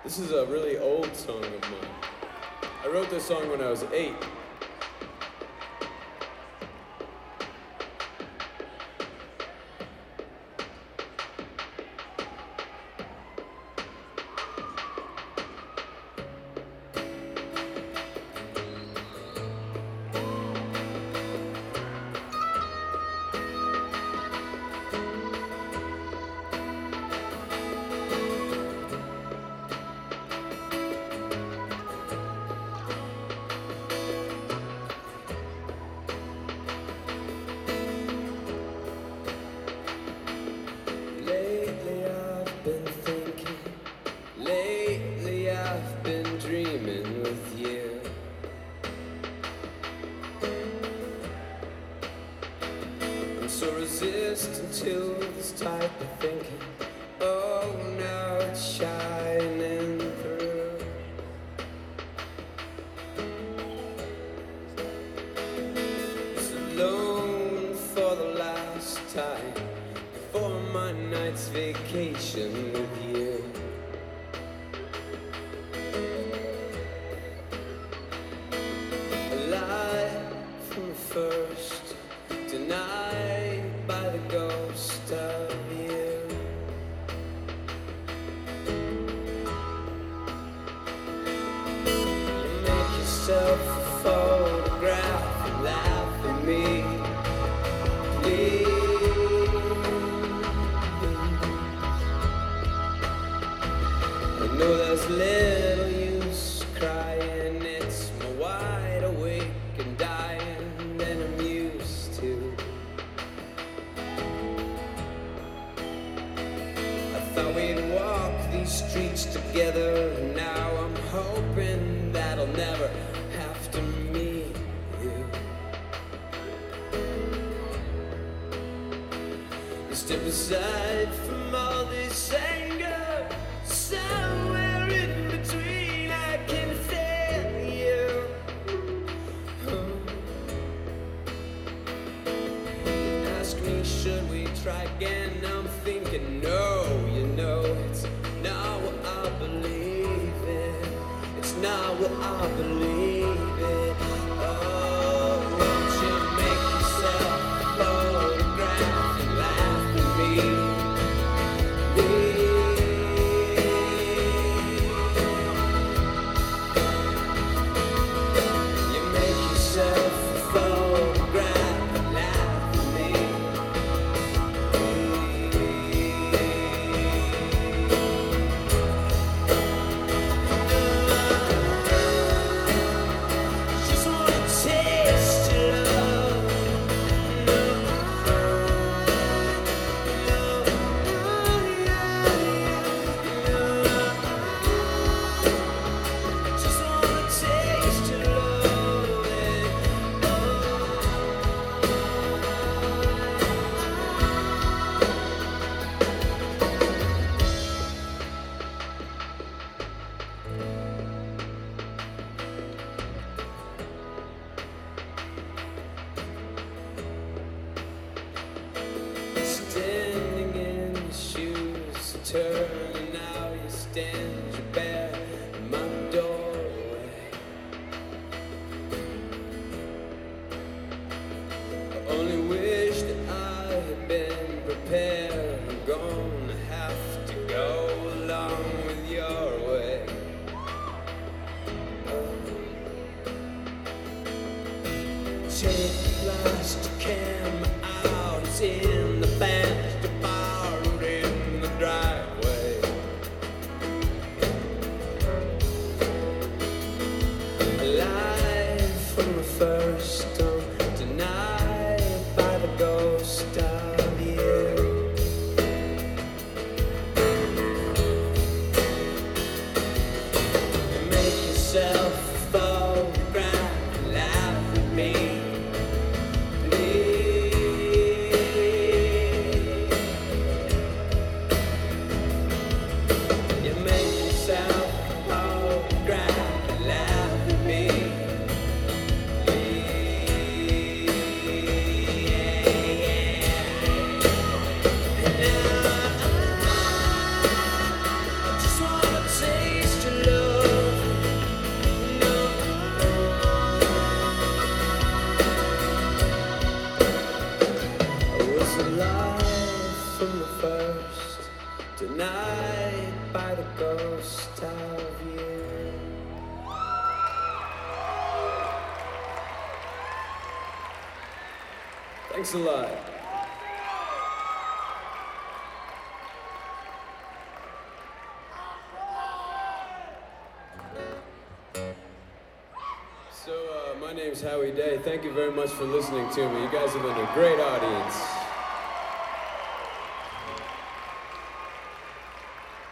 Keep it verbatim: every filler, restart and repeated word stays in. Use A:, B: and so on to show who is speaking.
A: This is a really old song of mine. I wrote this song when I was eight. So resistant to this type of thinking. Oh, now it's shining through. It's alone for the last time before my night's vacation with you. Alive from the first, denied by the ghost of you. You make yourself a photograph and laugh at me. Please. I know there's little use crying. It's my wide awake and dying, and I'm used to. Thought we'd walk these streets together. Now I'm hoping that I'll never have to meet you. You step aside from all this anger. Somewhere in between I can feel you. Ask me, should we try again? I'm thinking no. It's not what I believe in. It's not what I believe in. Oh, won't you make yourself a photograph and laugh at me? You make yourself a photograph and laugh at me. Standing in your shoes, turning now you stand your bare in my doorway. I only wish that I had been prepared. I'm gonna have to go along with your way. Take the plastic camera out, it's in the banister bar in the driveway. night by the ghost of you. Thanks a lot. So, uh, my name's Howie Day. Thank you very much for listening to me. You guys have been a great audience.